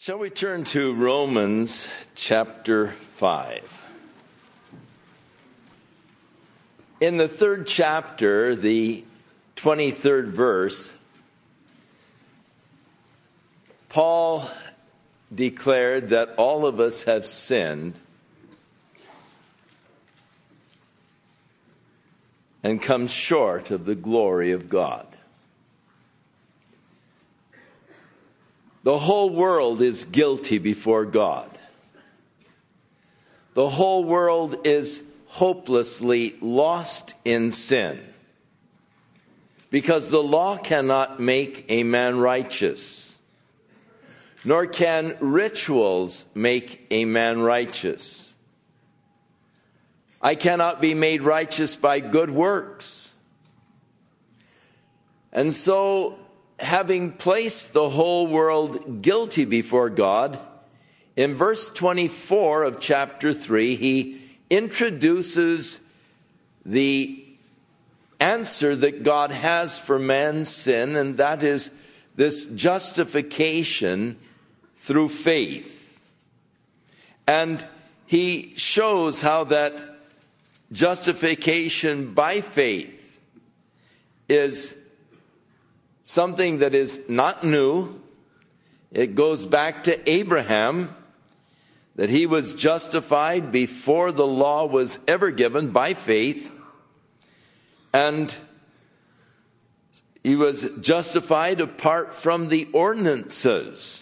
Shall we turn to Romans chapter 5? In the 3rd chapter, the 23rd verse, Paul declared that all of us have sinned and come short of the glory of God. The whole world is guilty before God. The whole world is hopelessly lost in sin, because the law cannot make a man righteous, nor can rituals make a man righteous. I cannot be made righteous by good works. And so, having placed the whole world guilty before God, in verse 24 of chapter 3, he introduces the answer that God has for man's sin, and that is this justification through faith. And he shows how that justification by faith is something that is not new. It goes back to Abraham, that he was justified before the law was ever given by faith. And he was justified apart from the ordinances.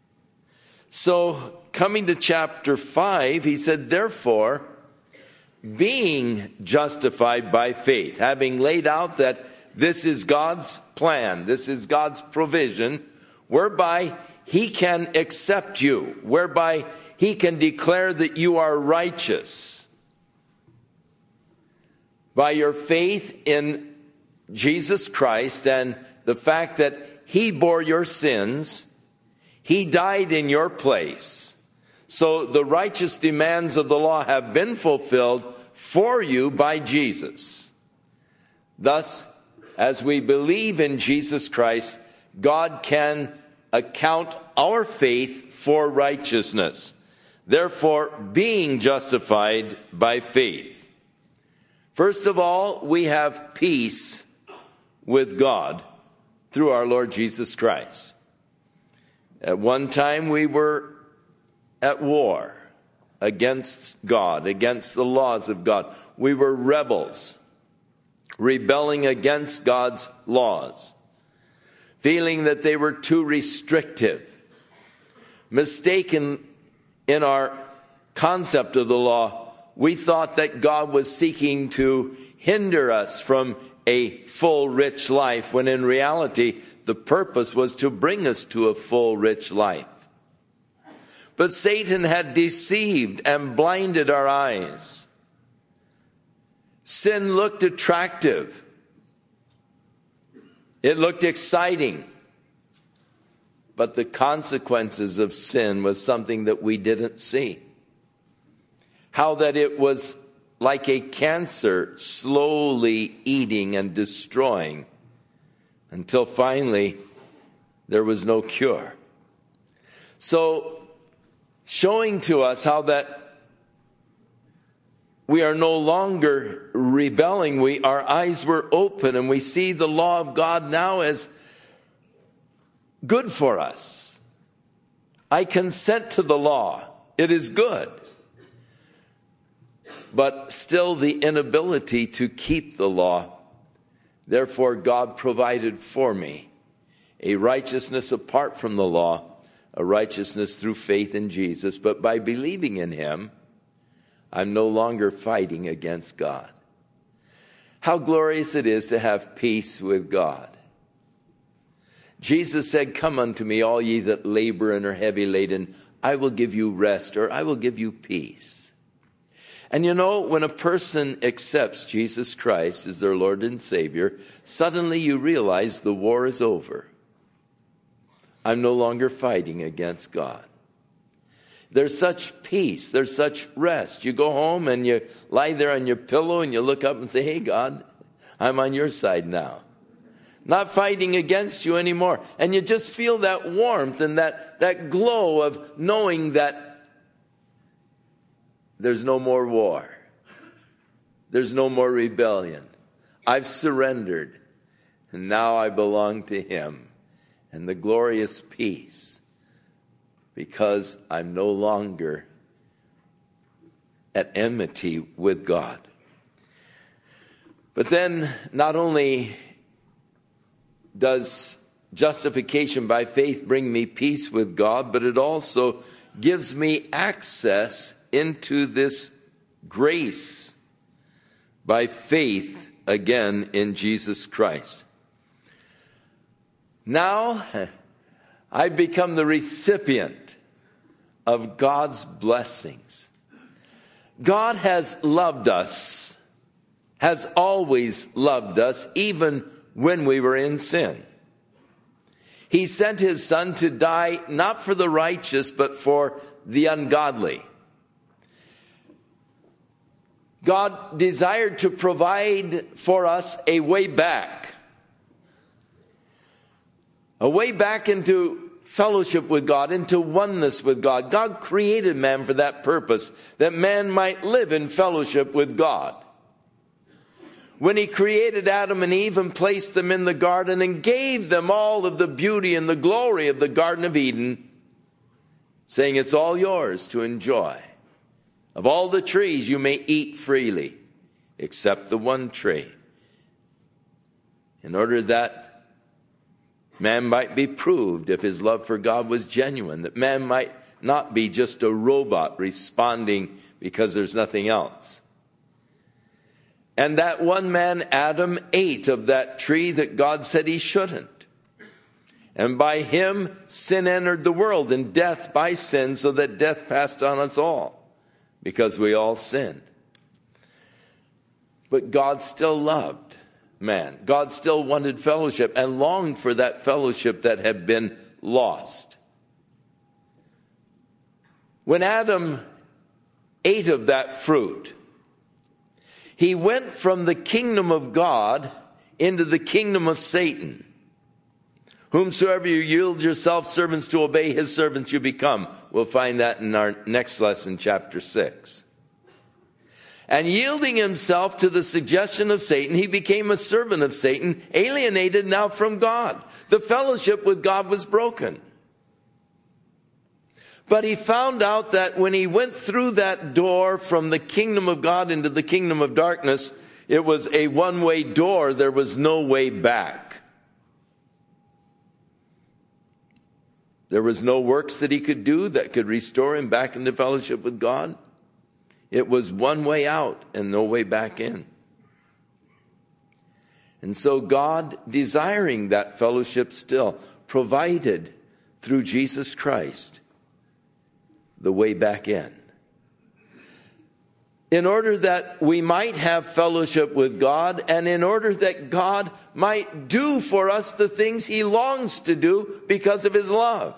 So, coming to chapter 5, he said, therefore, being justified by faith, having laid out that this is God's plan, this is God's provision, whereby he can accept you, whereby he can declare that you are righteous. By your faith in Jesus Christ and the fact that he bore your sins, he died in your place. So the righteous demands of the law have been fulfilled for you by Jesus. Thus, as we believe in Jesus Christ, God can account our faith for righteousness. Therefore, being justified by faith. First of all, we have peace with God through our Lord Jesus Christ. At one time, we were at war against God, against the laws of God. We were rebels, rebelling against God's laws, feeling that they were too restrictive, mistaken in our concept of the law. We thought that God was seeking to hinder us from a full, rich life, when in reality, the purpose was to bring us to a full, rich life. But Satan had deceived and blinded our eyes. Sin looked attractive. It looked exciting. But the consequences of sin was something that we didn't see. How that it was like a cancer slowly eating and destroying until finally there was no cure. So, showing to us how that we are no longer rebelling, our eyes were open, and we see the law of God now as good for us. I consent to the law. It is good. But still the inability to keep the law. Therefore, God provided for me a righteousness apart from the law, a righteousness through faith in Jesus. But by believing in him, I'm no longer fighting against God. How glorious it is to have peace with God. Jesus said, "Come unto me, all ye that labor and are heavy laden. I will give you rest," or "I will give you peace." And you know, when a person accepts Jesus Christ as their Lord and Savior, suddenly you realize the war is over. I'm no longer fighting against God. There's such peace. There's such rest. You go home and you lie there on your pillow and you look up and say, "Hey, God, I'm on your side now. not fighting against you anymore. And you just feel that warmth and that glow of knowing that there's no more war. There's no more rebellion. I've surrendered, and now I belong to him. And the glorious peace, because I'm no longer at enmity with God. But then, not only does justification by faith bring me peace with God, but it also gives me access into this grace by faith again in Jesus Christ. Now, I've become the recipient of God's blessings. God has loved us, has always loved us, even when we were in sin. He sent his Son to die not for the righteous, but for the ungodly. God desired to provide for us a way back into fellowship with God, into oneness with God. God created man for that purpose, that man might live in fellowship with God. When he created Adam and Eve and placed them in the garden and gave them all of the beauty and the glory of the Garden of Eden, saying it's all yours to enjoy. Of all the trees you may eat freely, except the one tree. In order that man might be proved if his love for God was genuine, that man might not be just a robot responding because there's nothing else. And that one man, Adam, ate of that tree that God said he shouldn't. And by him, sin entered the world, and death by sin, so that death passed on us all, because we all sinned. But God still loved man. God still wanted fellowship and longed for that fellowship that had been lost. When Adam ate of that fruit, he went from the kingdom of God into the kingdom of Satan. Whomsoever you yield yourselves servants to obey, his servants you become. We'll find that in our next lesson, chapter 6. And yielding himself to the suggestion of Satan, he became a servant of Satan, alienated now from God. The fellowship with God was broken. But he found out that when he went through that door from the kingdom of God into the kingdom of darkness, it was a one-way door. There was no way back. There was no works that he could do that could restore him back into fellowship with God. It was one way out and no way back in. And so God, desiring that fellowship still, provided through Jesus Christ the way back in order that we might have fellowship with God, and in order that God might do for us the things he longs to do because of his love.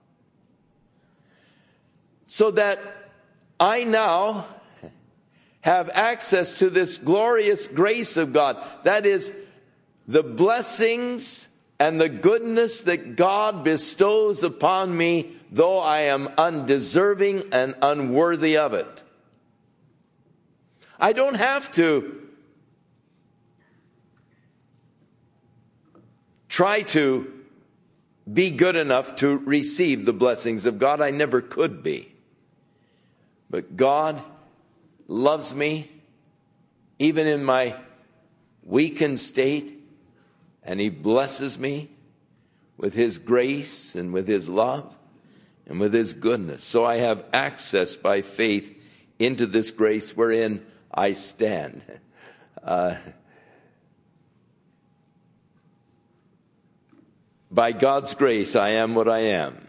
So that I now have access to this glorious grace of God. That is, the blessings and the goodness that God bestows upon me, though I am undeserving and unworthy of it. I don't have to try to be good enough to receive the blessings of God. I never could be. But God loves me even in my weakened state, and he blesses me with his grace and with his love and with his goodness. So I have access by faith into this grace wherein I stand. By God's grace, I am what I am.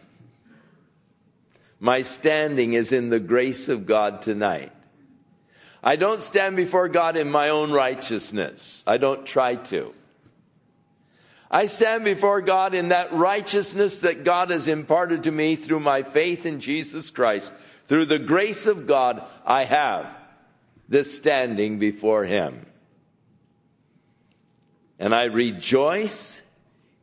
My standing is in the grace of God tonight. I don't stand before God in my own righteousness. I don't try to. I stand before God in that righteousness that God has imparted to me through my faith in Jesus Christ. Through the grace of God, I have this standing before him. And I rejoice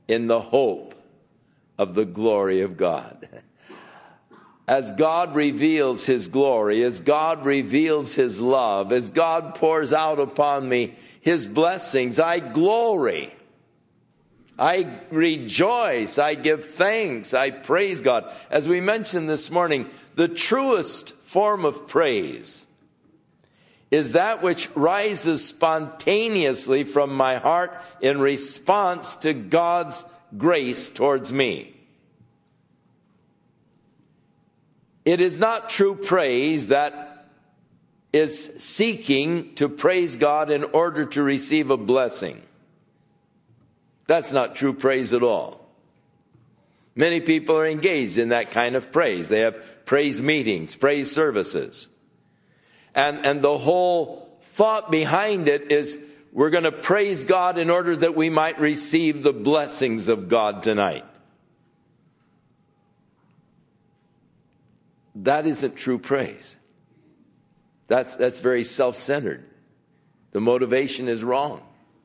in the hope of the glory of God. As God reveals his glory, as God reveals his love, as God pours out upon me his blessings, I glory. I rejoice. I give thanks. I praise God. As we mentioned this morning, the truest form of praise is that which rises spontaneously from my heart in response to God's grace towards me. It is not true praise that is seeking to praise God in order to receive a blessing. That's not true praise at all. Many people are engaged in that kind of praise. They have praise meetings, praise services. And the whole thought behind it is we're going to praise God in order that we might receive the blessings of God tonight. That isn't true praise. That's very self-centered. The motivation is wrong.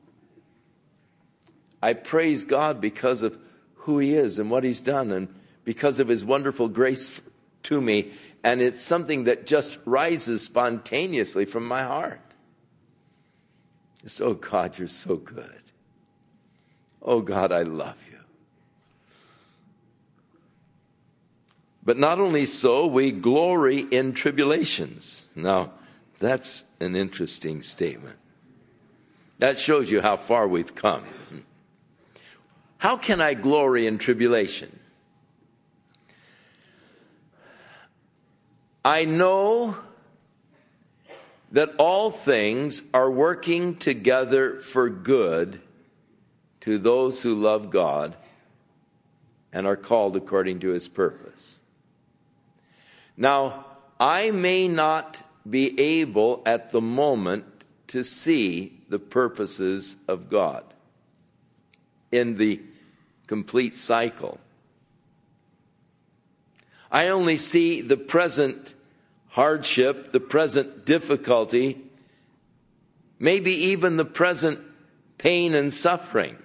I praise God because of who he is and what he's done and because of his wonderful grace to me. And it's something that just rises spontaneously from my heart. Just, oh God, you're so good. Oh God, I love you. But not only so, we glory in tribulations. Now, that's an interesting statement. That shows you how far we've come. How can I glory in tribulation? I know that all things are working together for good to those who love God and are called according to his purpose. Now, I may not be able at the moment to see the purposes of God in the complete cycle. I only see the present hardship, the present difficulty, maybe even the present pain and suffering.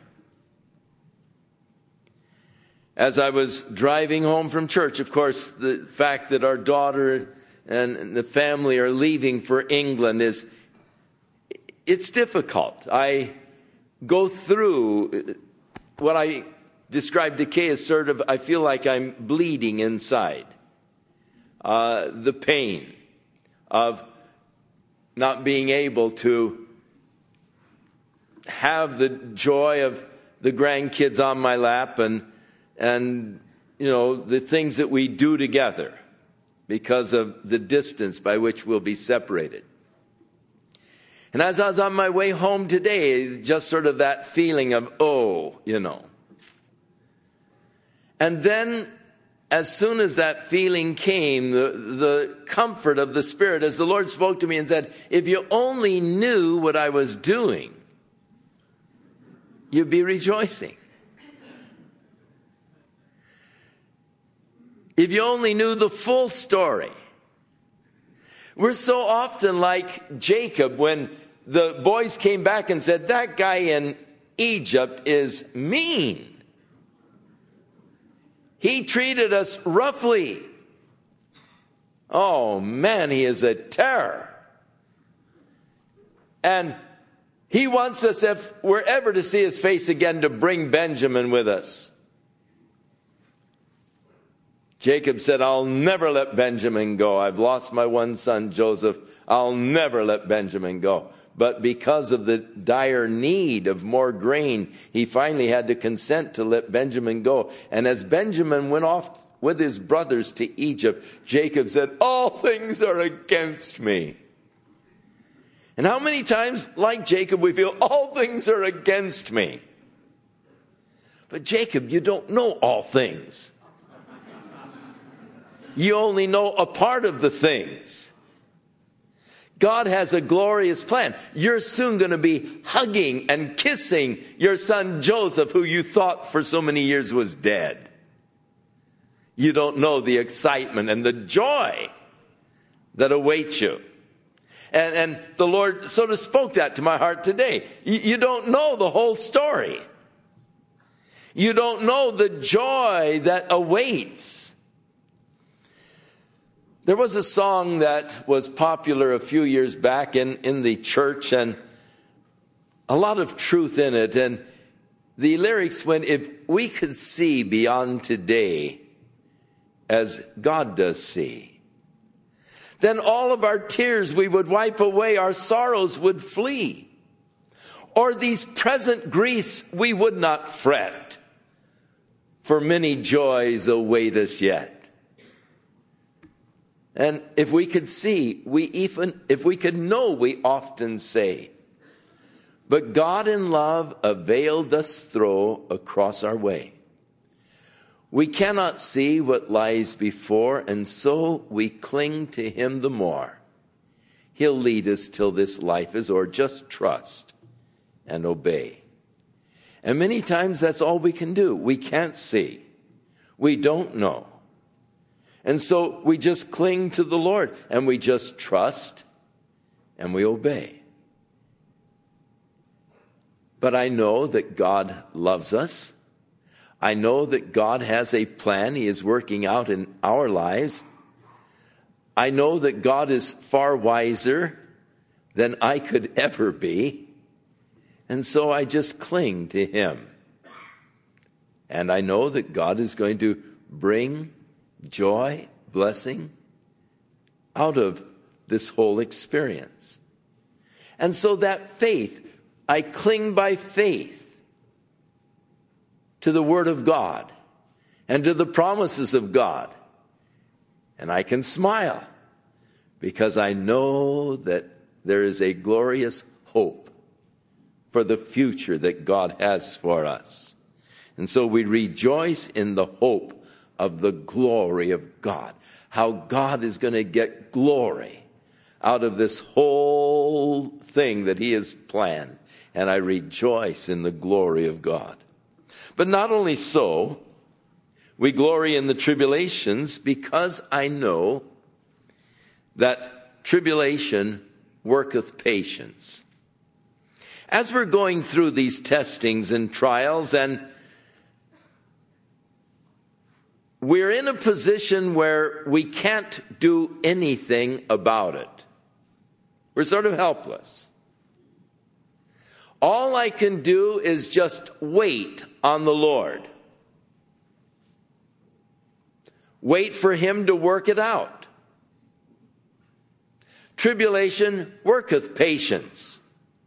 As I was driving home from church, of course, the fact that our daughter and the family are leaving for England it's difficult. I go through what I described to Kay as sort of, I feel like I'm bleeding inside. The pain of not being able to have the joy of the grandkids on my lap and you know, the things that we do together because of the distance by which we'll be separated. And as I was on my way home today, just sort of that feeling of, you know. And then, as soon as that feeling came, the comfort of the Spirit, as the Lord spoke to me and said, if you only knew what I was doing, you'd be rejoicing. If you only knew the full story. We're so often like Jacob when the boys came back and said, that guy in Egypt is mean. He treated us roughly. Oh man, he is a terror. And he wants us, if we're ever to see his face again, to bring Benjamin with us. Jacob said, I'll never let Benjamin go. I've lost my one son, Joseph. I'll never let Benjamin go. But because of the dire need of more grain, he finally had to consent to let Benjamin go. And as Benjamin went off with his brothers to Egypt, Jacob said, all things are against me. And how many times, like Jacob, we feel all things are against me? But Jacob, you don't know all things. You only know a part of the things. God has a glorious plan. You're soon going to be hugging and kissing your son Joseph, who you thought for so many years was dead. You don't know the excitement and the joy that awaits you. And the Lord sort of spoke that to my heart today. You don't know the whole story. You don't know the joy that awaits. There was a song that was popular a few years back in the church, and a lot of truth in it. And the lyrics went, if we could see beyond today as God does see, then all of our tears we would wipe away, our sorrows would flee. Or these present griefs we would not fret, for many joys await us yet. And if we could see, if we could know, we often say, but God in love availed us throw across our way. We cannot see what lies before, and so we cling to him the more. He'll lead us till this life is o'er. Just trust and obey. And many times that's all we can do. We can't see. We don't know. And so we just cling to the Lord, and we just trust and we obey. But I know that God loves us. I know that God has a plan he is working out in our lives. I know that God is far wiser than I could ever be. And so I just cling to him. And I know that God is going to bring joy, blessing out of this whole experience. And so that faith, I cling by faith to the Word of God and to the promises of God. And I can smile because I know that there is a glorious hope for the future that God has for us. And so we rejoice in the hope of the glory of God. How God is going to get glory out of this whole thing that he has planned. And I rejoice in the glory of God. But not only so, we glory in the tribulations because I know that tribulation worketh patience. As we're going through these testings and trials, and we're in a position where we can't do anything about it. We're sort of helpless. All I can do is just wait on the Lord. Wait for him to work it out. Tribulation worketh patience.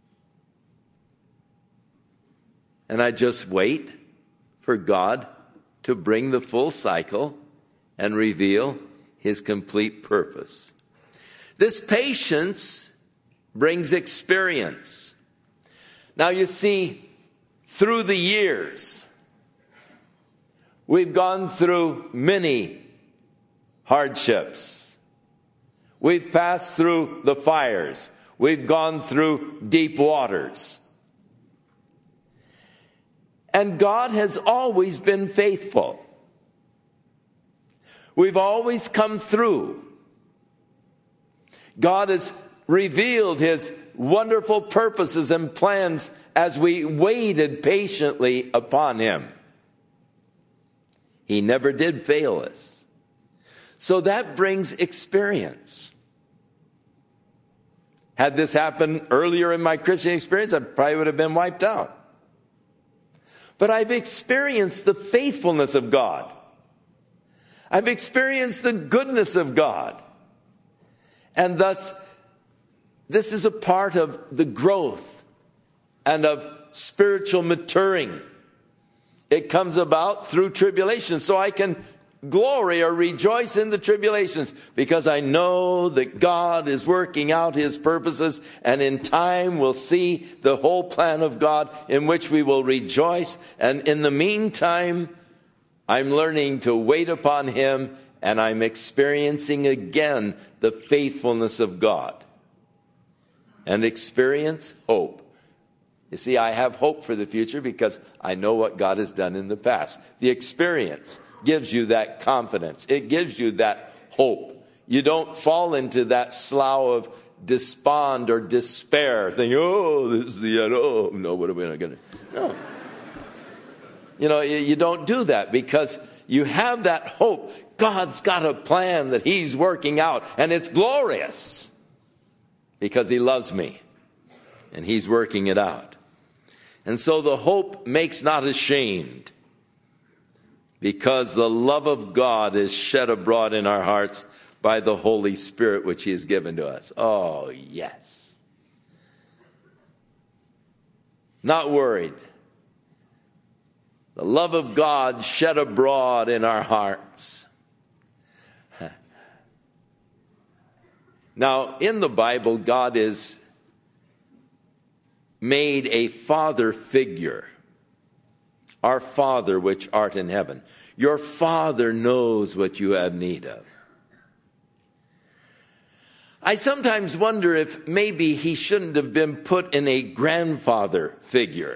And I just wait for God to bring the full cycle and reveal his complete purpose. This patience brings experience. Now you see, through the years, we've gone through many hardships. We've passed through the fires. We've gone through deep waters. And God has always been faithful. We've always come through. God has revealed his wonderful purposes and plans as we waited patiently upon him. He never did fail us. So that brings experience. Had this happened earlier in my Christian experience, I probably would have been wiped out. But I've experienced the faithfulness of God. I've experienced the goodness of God. And thus, this is a part of the growth and of spiritual maturing. It comes about through tribulation. So I can glory or rejoice in the tribulations because I know that God is working out his purposes, and in time we'll see the whole plan of God in which we will rejoice. And in the meantime, I'm learning to wait upon him, and I'm experiencing again the faithfulness of God. And experience hope. You see, I have hope for the future because I know what God has done in the past. The experience gives you that confidence. It gives you that hope. You don't fall into that slough of despond or despair, thinking, oh, this is the end. Oh, no, what are we going to do? No. you don't do that because you have that hope. God's got a plan that he's working out, and it's glorious because he loves me and he's working it out. And so the hope makes not ashamed, because the love of God is shed abroad in our hearts by the Holy Spirit which he has given to us. Oh, yes. Not worried. The love of God shed abroad in our hearts. Now, in the Bible, God is made a father figure. Our Father which art in heaven. Your Father knows what you have need of. I sometimes wonder if maybe he shouldn't have been put in a grandfather figure.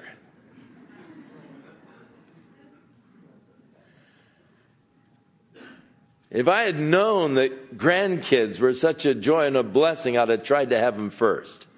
If I had known that grandkids were such a joy and a blessing, I'd have tried to have them first.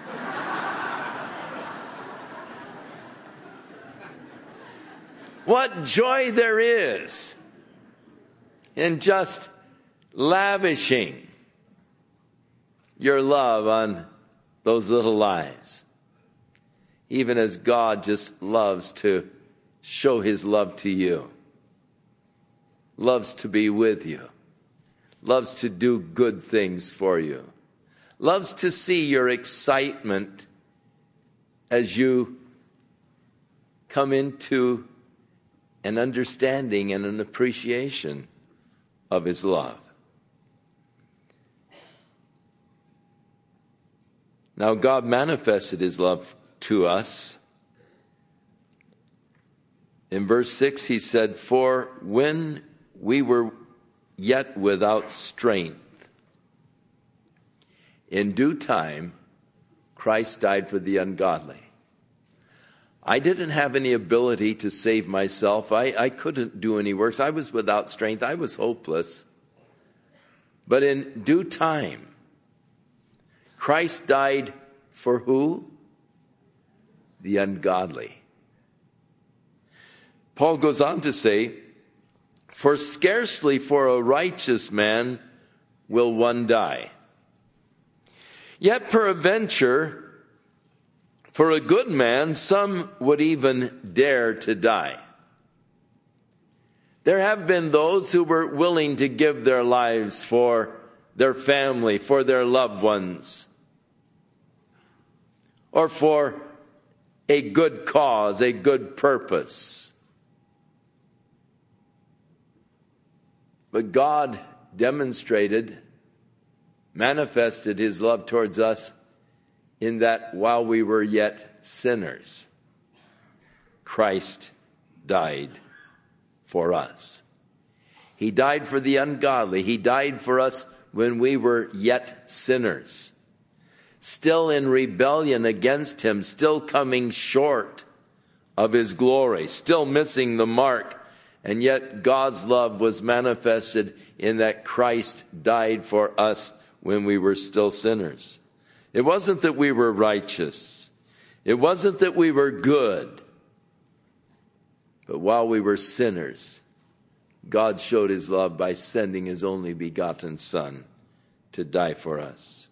What joy there is in just lavishing your love on those little lives. Even as God just loves to show his love to you. Loves to be with you. Loves to do good things for you. Loves to see your excitement as you come into an understanding and an appreciation of his love. Now, God manifested his love to us. In verse 6, he said, "For when we were yet without strength, in due time, Christ died for the ungodly." I didn't have any ability to save myself. I couldn't do any works. I was without strength. I was hopeless. But in due time, Christ died for who? The ungodly. Paul goes on to say, "For scarcely for a righteous man will one die. Yet peradventure, for a good man, some would even dare to die." There have been those who were willing to give their lives for their family, for their loved ones, or for a good cause, a good purpose. But God demonstrated, manifested his love towards us in that while we were yet sinners, Christ died for us. He died for the ungodly. He died for us when we were yet sinners, still in rebellion against him, still coming short of his glory, still missing the mark. And yet God's love was manifested in that Christ died for us when we were still sinners. It wasn't that we were righteous. It wasn't that we were good. But while we were sinners, God showed his love by sending his only begotten Son to die for us.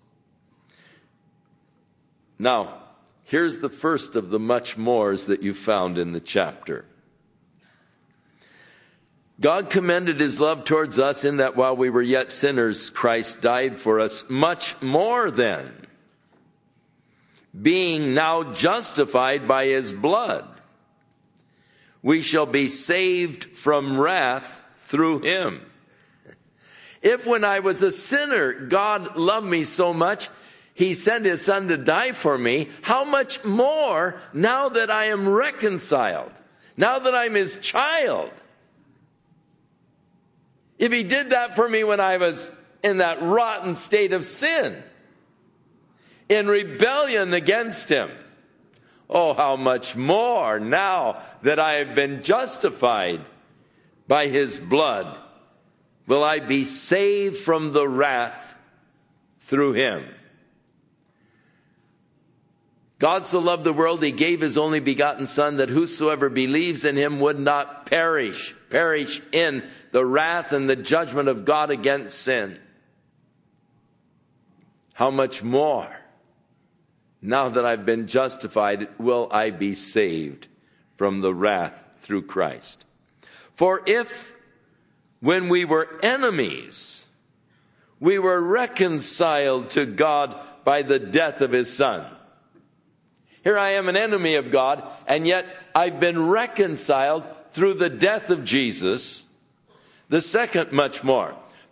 Now, here's the first of the much mores that you found in the chapter. God commended his love towards us in that while we were yet sinners, Christ died for us. Much more then, being now justified by his blood, we shall be saved from wrath through him. If when I was a sinner, God loved me so much, he sent his Son to die for me, how much more now that I am reconciled, now that I'm his child? If he did that for me when I was in that rotten state of sin, in rebellion against him, oh, how much more now that I have been justified by his blood will I be saved from the wrath through him. God so loved the world, he gave his only begotten Son, that whosoever believes in him would not perish in the wrath and the judgment of God against sin. How much more, now that I've been justified, will I be saved from the wrath through Christ? For if, when we were enemies, we were reconciled to God by the death of his Son. Here I am, an enemy of God, and yet I've been reconciled through the death of Jesus. The second, much more,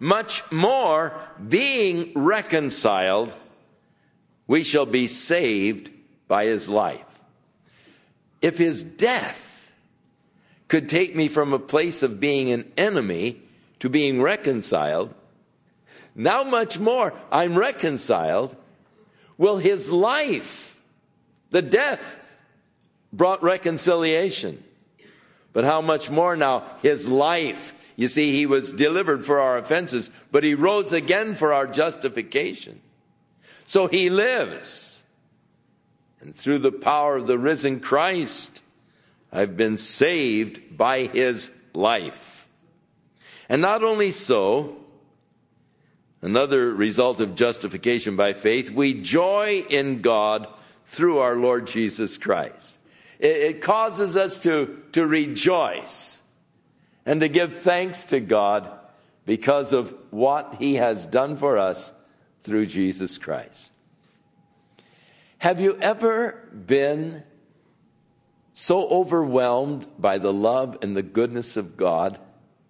being reconciled, we shall be saved by his life. If his death could take me from a place of being an enemy to being reconciled, now much more I'm reconciled. Will his life, the death, brought reconciliation. But how much more now his life? You see, he was delivered for our offenses, but he rose again for our justification. So he lives. And through the power of the risen Christ, I've been saved by his life. And not only so, another result of justification by faith, we joy in God through our Lord Jesus Christ. It causes us to rejoice and to give thanks to God because of what he has done for us through Jesus Christ. Have you ever been so overwhelmed by the love and the goodness of God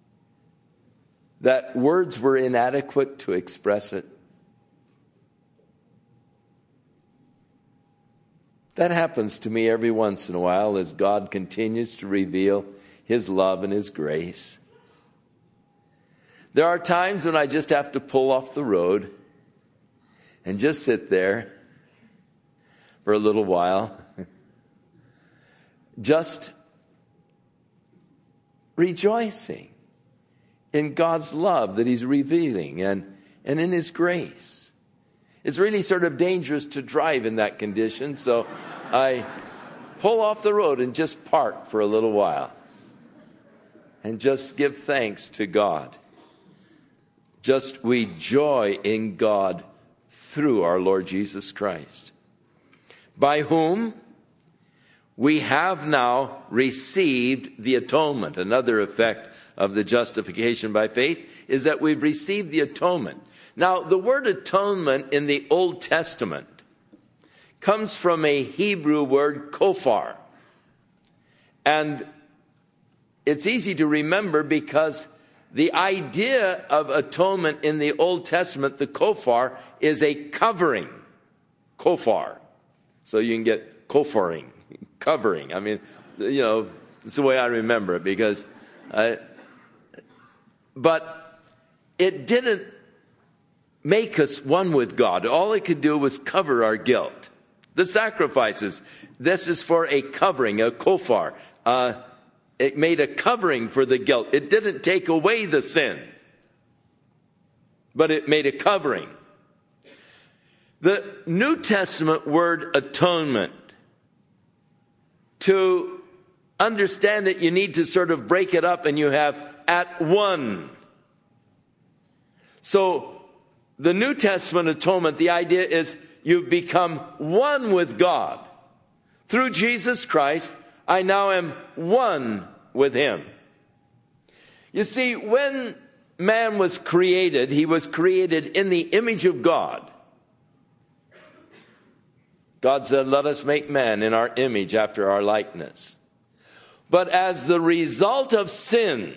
that words were inadequate to express it? That happens to me every once in a while as God continues to reveal his love and his grace. There are times when I just have to pull off the road and just sit there for a little while, just rejoicing in God's love that he's revealing and in his grace. It's really sort of dangerous to drive in that condition, so I pull off the road and just park for a little while and just give thanks to God. Just we joy in God through our Lord Jesus Christ, by whom we have now received the atonement. Another effect of the justification by faith is that we've received the atonement. Now, the word atonement in the Old Testament comes from a Hebrew word, kofar. And it's easy to remember because the idea of atonement in the Old Testament, the kofar, is a covering. Kofar. So you can get kofaring, covering. I mean, you know, it's the way I remember it because... but it didn't make us one with God. All it could do was cover our guilt. The sacrifices, this is for a covering, a kofar. It made a covering for the guilt. It didn't take away the sin, but it made a covering. The New Testament word atonement, to understand it, you need to sort of break it up, and you have at one. So the New Testament atonement, the idea is you've become one with God. Through Jesus Christ, I now am one with him. You see, when man was created, he was created in the image of God. God said, let us make man in our image after our likeness. But as the result of sin,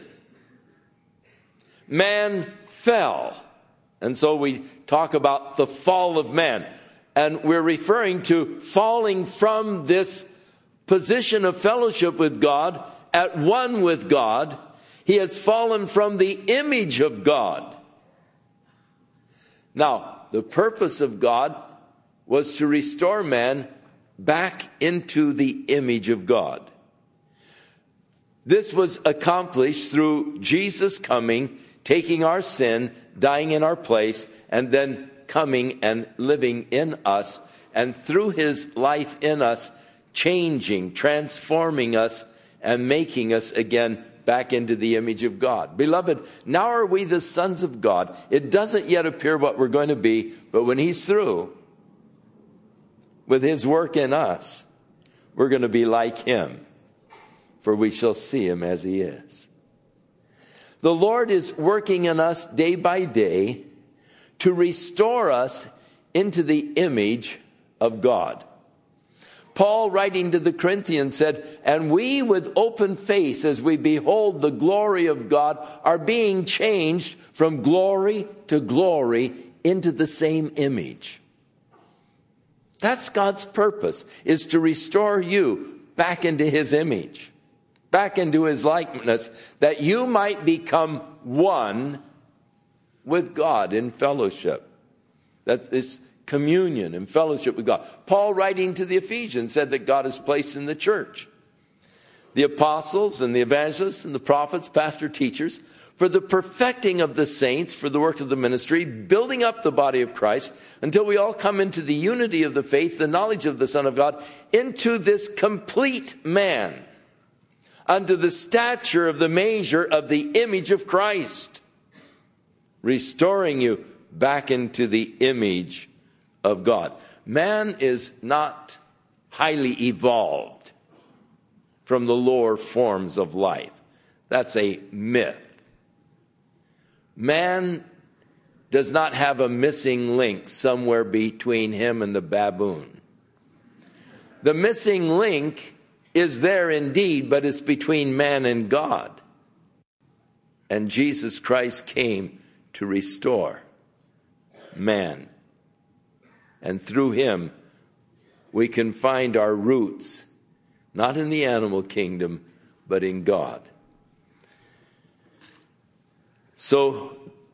man fell. And so we talk about the fall of man. And we're referring to falling from this position of fellowship with God, at one with God. He has fallen from the image of God. Now, the purpose of God was to restore man back into the image of God. This was accomplished through Jesus coming, taking our sin, dying in our place, and then coming and living in us, and through his life in us, changing, transforming us, and making us again back into the image of God. Beloved, now are we the sons of God. It doesn't yet appear what we're going to be, but when he's through with his work in us, we're going to be like him, for we shall see him as he is. The Lord is working in us day by day to restore us into the image of God. Paul, writing to the Corinthians, said, "And we with open face, as we behold the glory of God, are being changed from glory to glory into the same image." That's God's purpose, is to restore you back into his image, back into his likeness, that you might become one with God in fellowship. That's this communion and fellowship with God. Paul, writing to the Ephesians, said that God has placed in the church the apostles and the evangelists and the prophets, pastor, teachers, for the perfecting of the saints, for the work of the ministry, building up the body of Christ, until we all come into the unity of the faith, the knowledge of the Son of God, into this complete man, unto the stature of the measure of the image of Christ, restoring you back into the image of God. Man is not highly evolved from the lower forms of life. That's a myth. Man does not have a missing link somewhere between him and the baboon. The missing link is there indeed, but it's between man and God. And Jesus Christ came to restore man. And through him, we can find our roots, not in the animal kingdom, but in God. So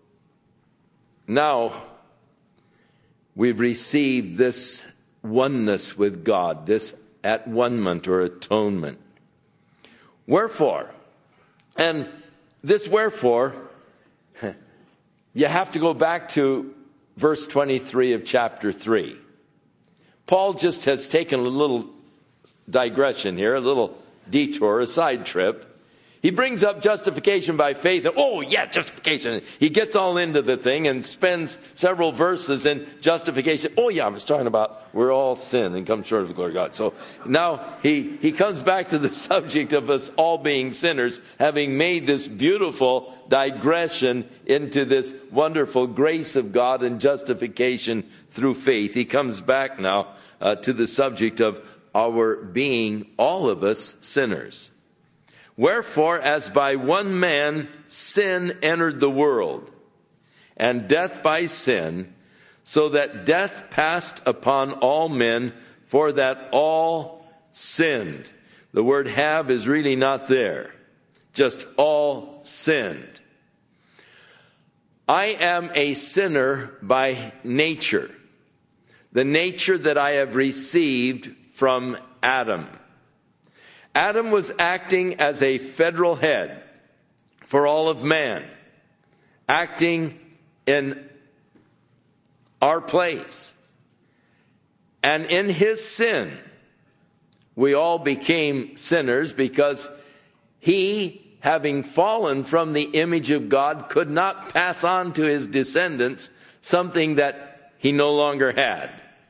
now we've received this oneness with God, this at-one-ment or atonement. Wherefore, and this wherefore, you have to go back to verse 23 of chapter 3. Paul just has taken a little digression here, a little detour, a side trip. He brings up justification by faith. Oh, yeah, justification. He gets all into the thing and spends several verses in justification. Oh, yeah, I was talking about we're all sin and come short of the glory of God. So now he comes back to the subject of us all being sinners, having made this beautiful digression into this wonderful grace of God and justification through faith. He comes back now to the subject of our being, all of us, sinners. Wherefore, as by one man sin entered the world, and death by sin, so that death passed upon all men, for that all sinned. The word have is really not there. Just all sinned. I am a sinner by nature. The nature that I have received from Adam. Adam was acting as a federal head for all of man, acting in our place. And in his sin, we all became sinners because he, having fallen from the image of God, could not pass on to his descendants something that he no longer had.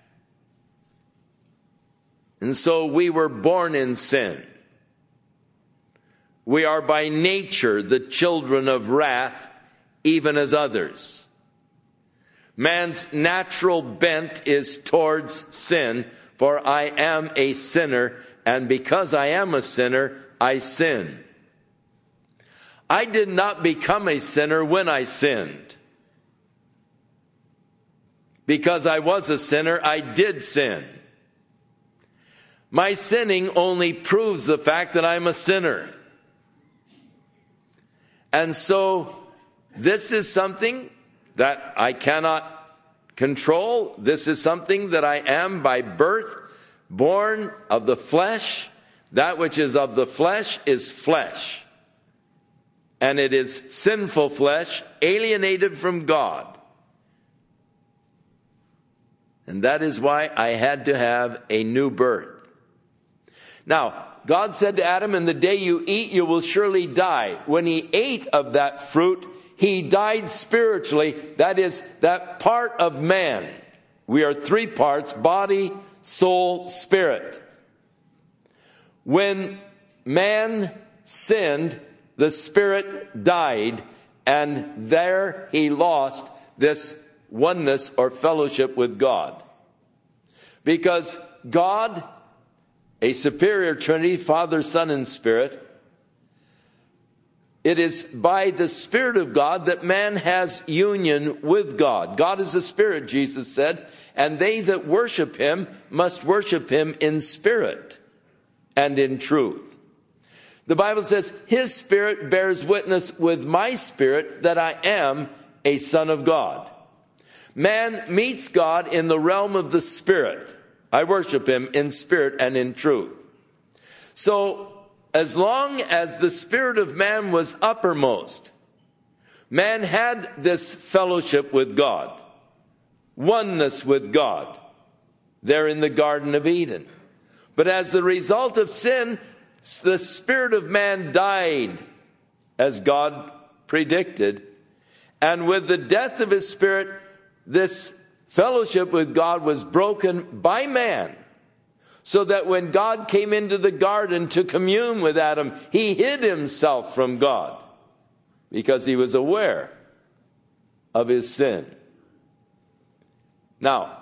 And so we were born in sin. We are by nature the children of wrath, even as others. Man's natural bent is towards sin, for I am a sinner, and because I am a sinner, I sin. I did not become a sinner when I sinned. Because I was a sinner, I did sin. My sinning only proves the fact that I'm a sinner. And so this is something that I cannot control. This is something that I am by birth, born of the flesh. That which is of the flesh is flesh. And it is sinful flesh, alienated from God. And that is why I had to have a new birth. Now, God said to Adam, in the day you eat, you will surely die. When he ate of that fruit, he died spiritually. That is, that part of man. We are three parts: body, soul, spirit. When man sinned, the spirit died, and there he lost this oneness or fellowship with God. Because God, a superior Trinity, Father, Son, and Spirit, it is by the Spirit of God that man has union with God. God is a spirit, Jesus said, and they that worship him must worship him in spirit and in truth. The Bible says, his spirit bears witness with my spirit that I am a son of God. Man meets God in the realm of the spirit. I worship him in spirit and in truth. So, as long as the spirit of man was uppermost, man had this fellowship with God, oneness with God, there in the Garden of Eden. But as the result of sin, the spirit of man died, as God predicted. And with the death of his spirit, this fellowship with God was broken by man. So that when God came into the garden to commune with Adam, he hid himself from God because he was aware of his sin. Now,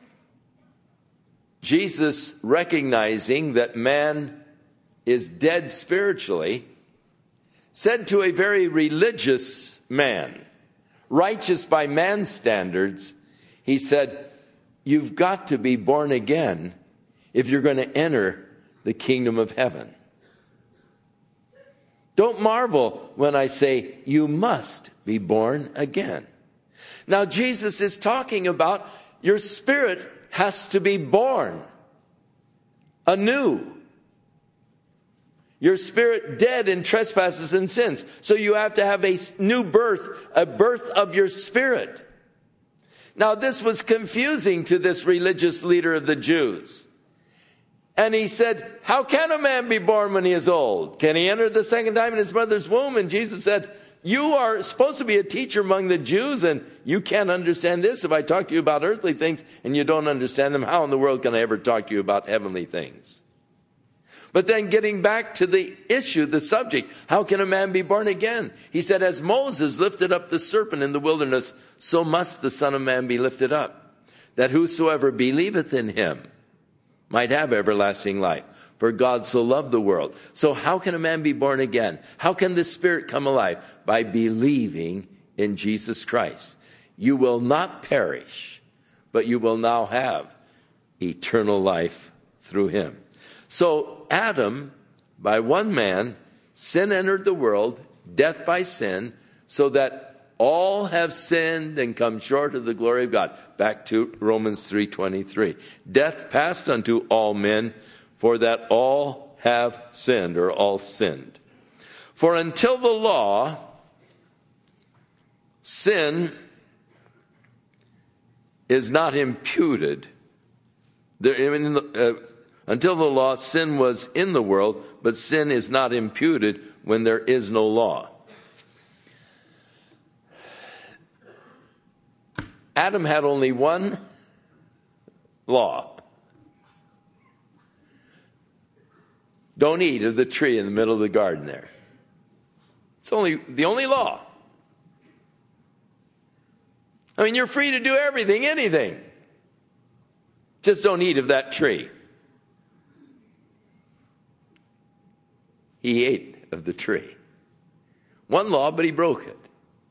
Jesus, recognizing that man is dead spiritually, said to a very religious man, righteous by man's standards, he said, you've got to be born again if you're going to enter the kingdom of heaven. Don't marvel when I say you must be born again. Now, Jesus is talking about your spirit has to be born anew. Your spirit dead in trespasses and sins. So you have to have a new birth, a birth of your spirit. Now, this was confusing to this religious leader of the Jews. And he said, how can a man be born when he is old? Can he enter the second time in his mother's womb? And Jesus said, you are supposed to be a teacher among the Jews, and you can't understand this. If I talk to you about earthly things and you don't understand them, how in the world can I ever talk to you about heavenly things? But then getting back to the issue, the subject, how can a man be born again? He said, as Moses lifted up the serpent in the wilderness, so must the Son of Man be lifted up, that whosoever believeth in him might have everlasting life. For God so loved the world. So how can a man be born again? How can the Spirit come alive? By believing in Jesus Christ. You will not perish, but you will now have eternal life through him. So Adam, by one man, sin entered the world, death by sin, so that all have sinned and come short of the glory of God. Back to Romans 3:23. Death passed unto all men, for that all have sinned, or all sinned. For until the law, sin is not imputed. Until the law, sin was in the world, but sin is not imputed when there is no law. Adam had only one law. Don't eat of the tree in the middle of the garden there. It's the only law. I mean, you're free to do everything, anything. Just don't eat of that tree. He ate of the tree. One law, but he broke it.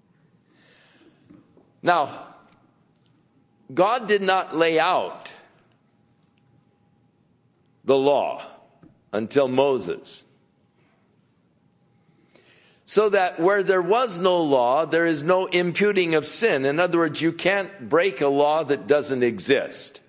Now, God did not lay out the law until Moses. So that where there was no law, there is no imputing of sin. In other words, you can't break a law that doesn't exist.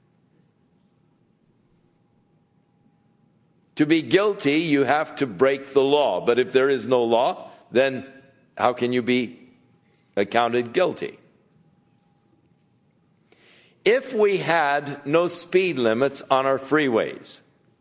To be guilty, you have to break the law. But if there is no law, then how can you be accounted guilty? if we had no speed limits on our freeways,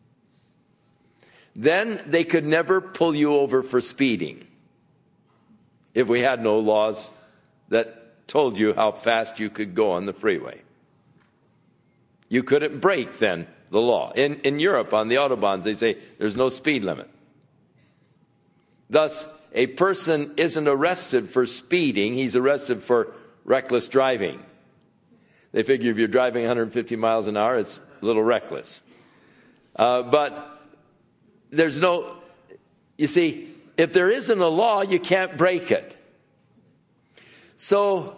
then they could never pull you over for speeding. If we had no laws that told you how fast you could go on the freeway, you couldn't break then the law. In Europe, on the autobahns, they say there's no speed limit. Thus, a person isn't arrested for speeding, he's arrested for reckless driving. They figure if you're driving 150 miles an hour, it's a little reckless. But there's no, you see, if there isn't a law, you can't break it. So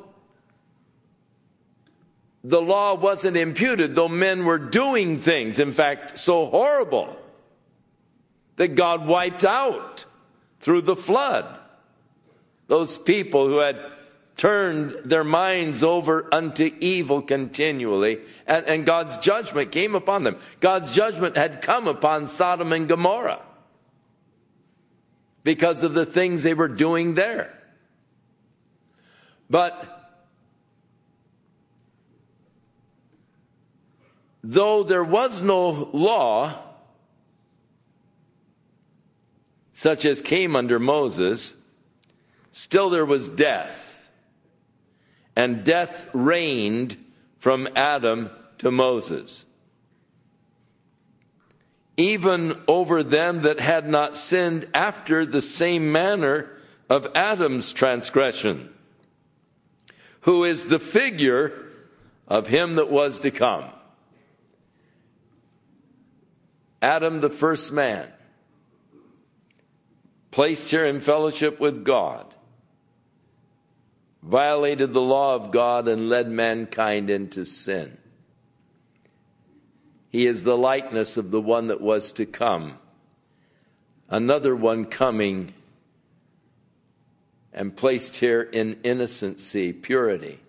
the law wasn't imputed, though men were doing things, in fact, so horrible that God wiped out through the flood those people who had turned their minds over unto evil continually, and God's judgment came upon them. God's judgment had come upon Sodom and Gomorrah because of the things they were doing there. But though there was no law such as came under Moses, still there was death. And death reigned from Adam to Moses, even over them that had not sinned after the same manner of Adam's transgression, who is the figure of him that was to come. Adam, the first man, placed here in fellowship with God, violated the law of God and led mankind into sin. He is the likeness of the one that was to come, another one coming and placed here in innocency, purity,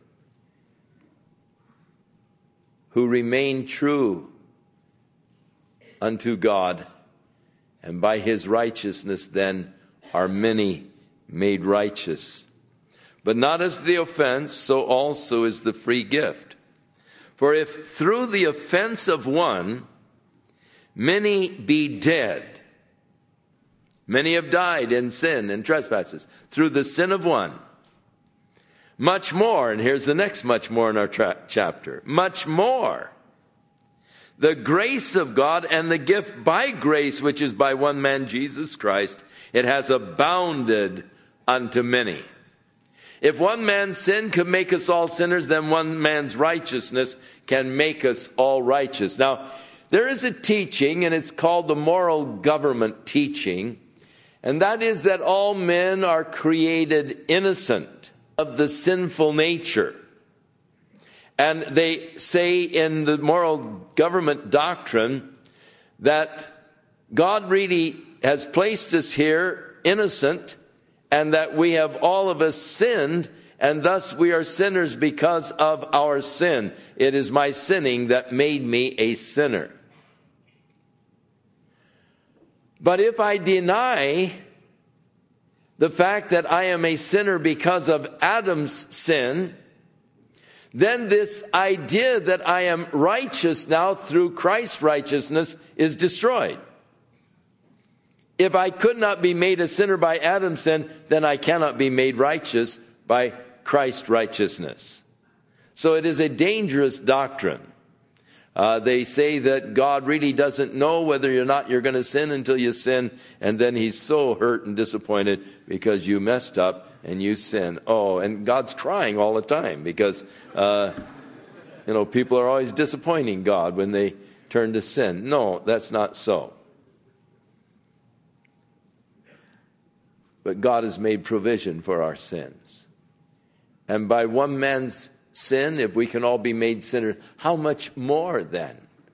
who remained true unto God, and by his righteousness then are many made righteous. But not as the offense, so also is the free gift. For if through the offense of one many be dead, many have died in sin and trespasses, through the sin of one, much more, and here's the next much more in our chapter, much more, the grace of God and the gift by grace, which is by one man, Jesus Christ, it has abounded unto many. If one man's sin could make us all sinners, then one man's righteousness can make us all righteous. Now, there is a teaching, and it's called the moral government teaching, and that is that all men are created innocent of the sinful nature. And they say in the moral government doctrine that God really has placed us here innocent, and that we have all of us sinned, and thus we are sinners because of our sin. It is my sinning that made me a sinner. But if I deny the fact that I am a sinner because of Adam's sin, then this idea that I am righteous now through Christ's righteousness is destroyed. If I could not be made a sinner by Adam's sin, then I cannot be made righteous by Christ's righteousness. So it is a dangerous doctrine. They say that God really doesn't know whether or not you're going to sin until you sin, and then he's so hurt and disappointed because you messed up and you sin. Oh, and God's crying all the time because, people are always disappointing God when they turn to sin. No, that's not so. But God has made provision for our sins. And by one man's sin, if we can all be made sinners, how much more then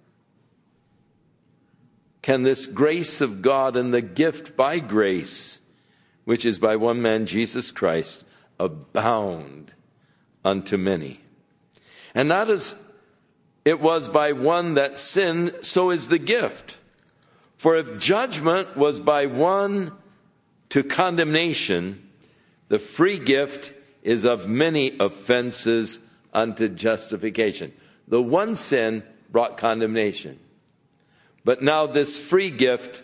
can this grace of God and the gift by grace, which is by one man, Jesus Christ, abound unto many? And not as it was by one that sinned, so is the gift. For if judgment was by one to condemnation, the free gift is of many offenses unto justification. The one sin brought condemnation. But now this free gift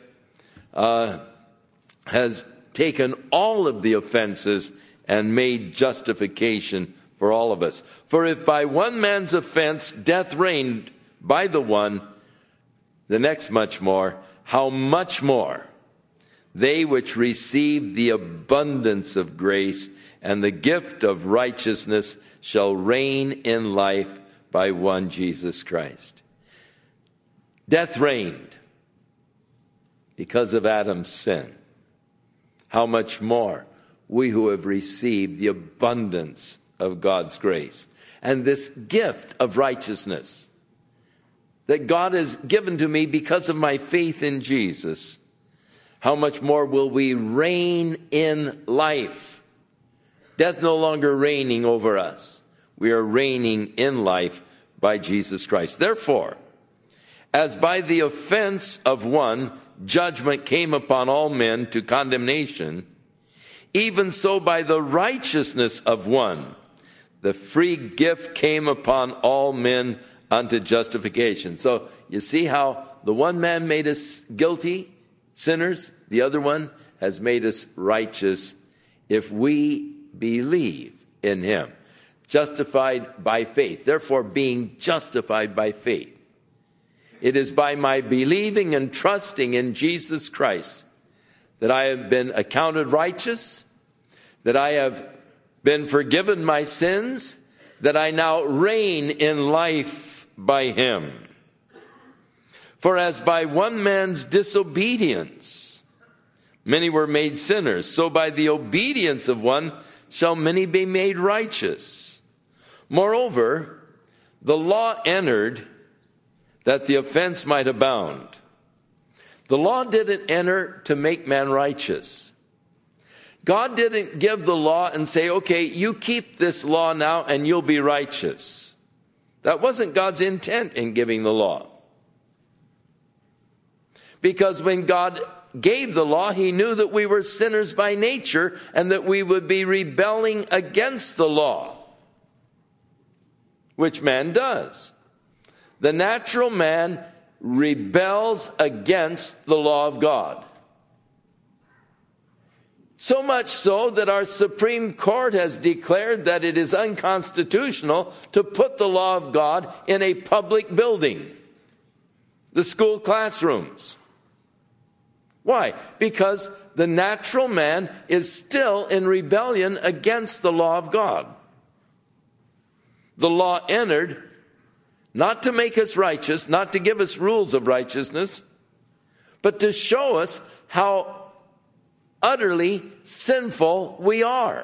has taken all of the offenses and made justification for all of us. For if by one man's offense death reigned by the one, the next much more, how much more they which receive the abundance of grace and the gift of righteousness shall reign in life by one Jesus Christ. Death reigned because of Adam's sin. How much more we who have received the abundance of God's grace and this gift of righteousness that God has given to me because of my faith in Jesus, how much more will we reign in life? Death no longer reigning over us. We are reigning in life by Jesus Christ. Therefore, as by the offense of one, judgment came upon all men to condemnation, even so by the righteousness of one, the free gift came upon all men unto justification. So you see how the one man made us guilty, sinners, the other one has made us righteous if we believe in him. Justified by faith. Therefore, being justified by faith. It is by my believing and trusting in Jesus Christ that I have been accounted righteous, that I have been forgiven my sins, that I now reign in life by him. For as by one man's disobedience many were made sinners, so by the obedience of one shall many be made righteous. Moreover, the law entered that the offense might abound. The law didn't enter to make man righteous. God didn't give the law and say, okay, you keep this law now and you'll be righteous. That wasn't God's intent in giving the law. Because when God gave the law, he knew that we were sinners by nature and that we would be rebelling against the law, which man does. The natural man rebels against the law of God. So much so that our Supreme Court has declared that it is unconstitutional to put the law of God in a public building, the school classrooms. Why? Because the natural man is still in rebellion against the law of God. The law entered not to make us righteous, not to give us rules of righteousness, but to show us how utterly sinful we are.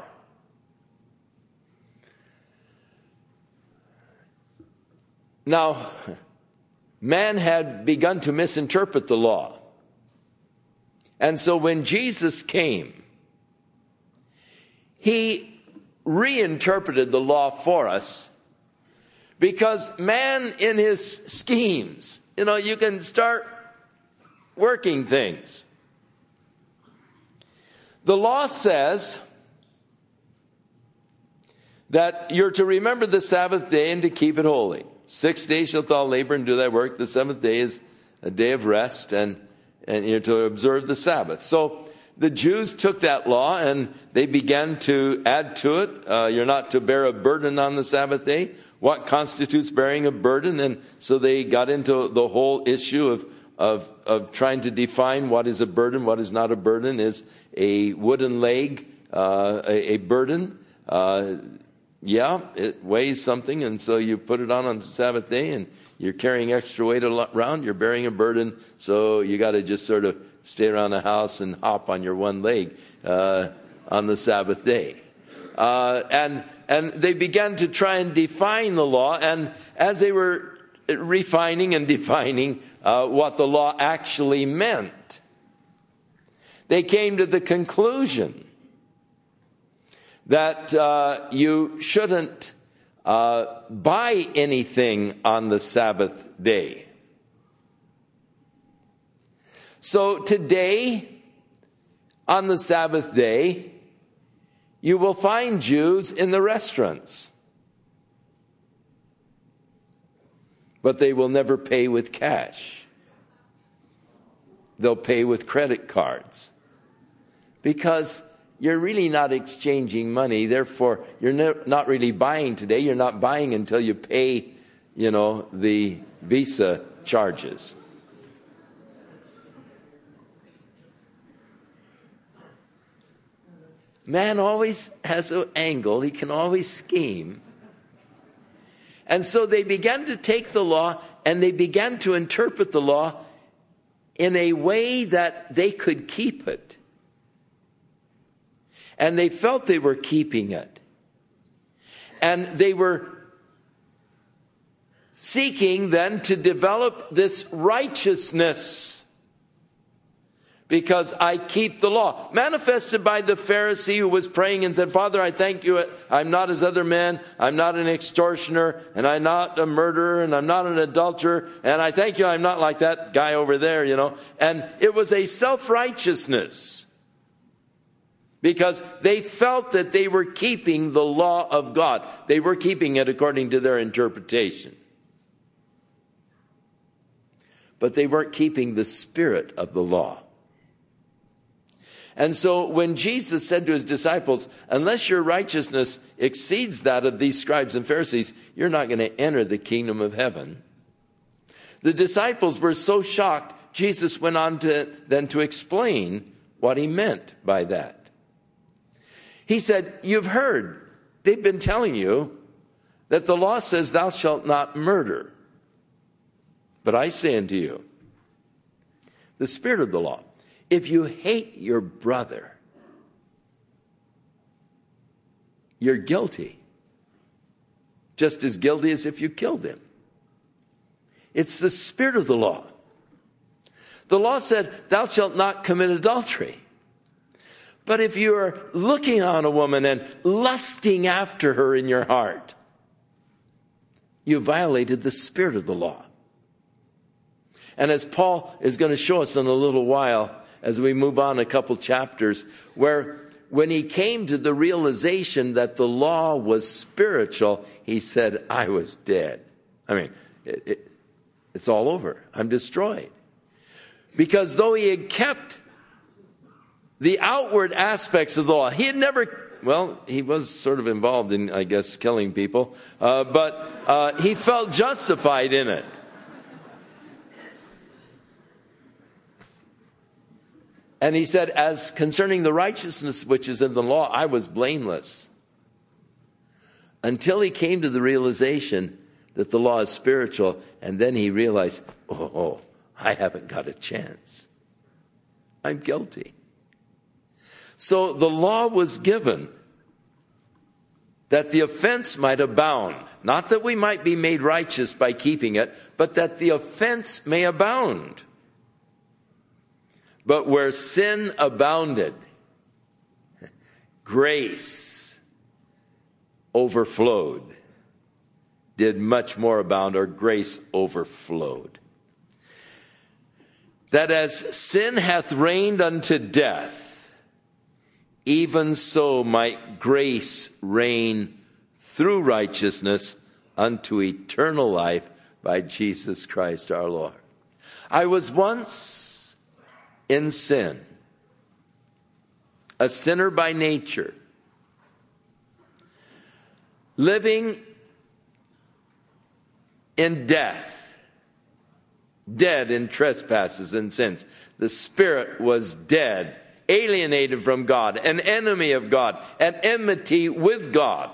Now, man had begun to misinterpret the law. And so when Jesus came, he reinterpreted the law for us. Because man in his schemes, you can start working things. The law says that you're to remember the Sabbath day and to keep it holy. 6 days shalt thou labor and do thy work. The seventh day is a day of rest, and you're to observe the Sabbath. So the Jews took that law and they began to add to it. You're not to bear a burden on the Sabbath day. What constitutes bearing a burden? And so they got into the whole issue of trying to define what is a burden, what is not a burden. Is a wooden leg a burden? Yeah, it weighs something, and so you put it on the Sabbath day, and you're carrying extra weight around. You're bearing a burden, so you got to just sort of stay around the house and hop on your one leg on the Sabbath day. And they began to try and define the law, and as they were refining and defining what the law actually meant, they came to the conclusion that you shouldn't buy anything on the Sabbath day. So today, on the Sabbath day, you will find Jews in the restaurants. but they will never pay with cash. They'll pay with credit cards. Because you're really not exchanging money. Therefore, you're not really buying today. You're not buying until you pay, the Visa charges. Man always has an angle. He can always scheme. And so they began to take the law and they began to interpret the law in a way that they could keep it. And they felt they were keeping it. And they were seeking then to develop this righteousness. Because I keep the law. Manifested by the Pharisee who was praying and said, Father, I thank you. I'm not as other men. I'm not an extortioner. And I'm not a murderer. And I'm not an adulterer. And I thank you. I'm not like that guy over there, And it was a self-righteousness. Because they felt that they were keeping the law of God. They were keeping it according to their interpretation. But they weren't keeping the spirit of the law. And so when Jesus said to his disciples, unless your righteousness exceeds that of these scribes and Pharisees, you're not going to enter the kingdom of heaven. The disciples were so shocked, Jesus went on to explain what he meant by that. He said, you've heard, they've been telling you that the law says thou shalt not murder. But I say unto you, the spirit of the law, if you hate your brother, you're guilty. Just as guilty as if you killed him. It's the spirit of the law. The law said, thou shalt not commit adultery. But if you are looking on a woman and lusting after her in your heart, you violated the spirit of the law. And as Paul is going to show us in a little while, as we move on a couple chapters, where when he came to the realization that the law was spiritual, he said, I was dead. I mean, it's all over. I'm destroyed. Because though he had kept the outward aspects of the law, he was sort of involved in, I guess, killing people, but he felt justified in it. And he said, as concerning the righteousness which is in the law, I was blameless. Until he came to the realization that the law is spiritual, and then he realized, I haven't got a chance. I'm guilty. So the law was given that the offense might abound. Not that we might be made righteous by keeping it, but that the offense may abound. But where sin abounded, grace overflowed. Did much more abound, or grace overflowed. That as sin hath reigned unto death, even so might grace reign through righteousness unto eternal life by Jesus Christ our Lord. I was once in sin, a sinner by nature, living in death, dead in trespasses and sins. The spirit was dead, alienated from God, an enemy of God, at enmity with God.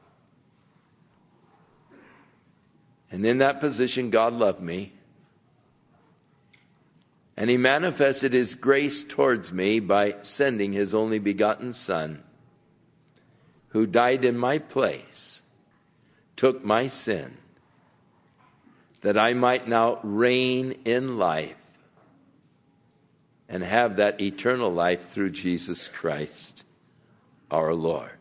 And in that position, God loved me. And he manifested his grace towards me by sending his only begotten Son, who died in my place, took my sin, that I might now reign in life and have that eternal life through Jesus Christ, our Lord.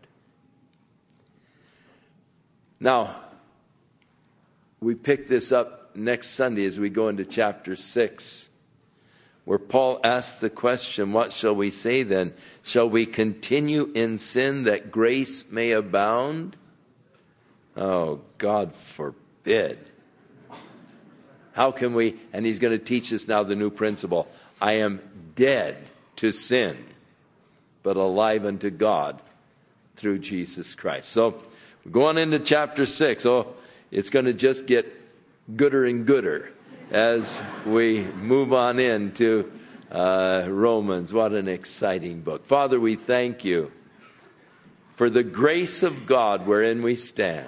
Now, we pick this up next Sunday as we go into chapter 6. Where Paul asks the question, what shall we say then? Shall we continue in sin that grace may abound? Oh, God forbid. How can we, and he's going to teach us now the new principle. I am dead to sin, but alive unto God through Jesus Christ. So we're going into chapter 6. Oh, it's going to just get gooder and gooder as we move on into Romans. What an exciting book. Father, we thank you for the grace of God wherein we stand.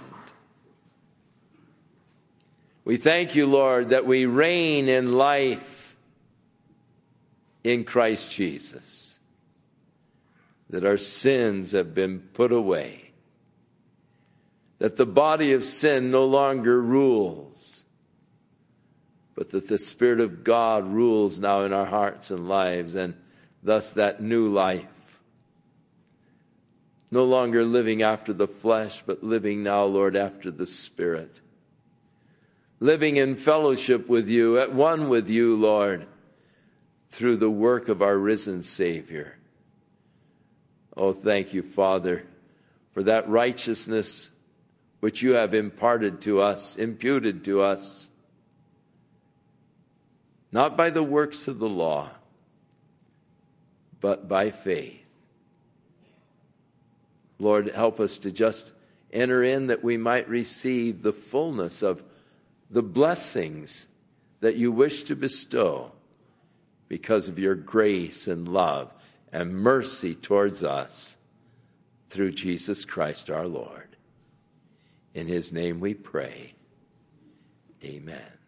We thank you, Lord, that we reign in life in Christ Jesus, that our sins have been put away, that the body of sin no longer rules, but that the Spirit of God rules now in our hearts and lives, and thus that new life, no longer living after the flesh, but living now, Lord, after the Spirit. Living in fellowship with you, at one with you, Lord, through the work of our risen Savior. Oh, thank you, Father, for that righteousness which you have imparted to us, imputed to us, not by the works of the law, but by faith. Lord, help us to just enter in that we might receive the fullness of the blessings that you wish to bestow because of your grace and love and mercy towards us through Jesus Christ our Lord. In his name we pray. Amen.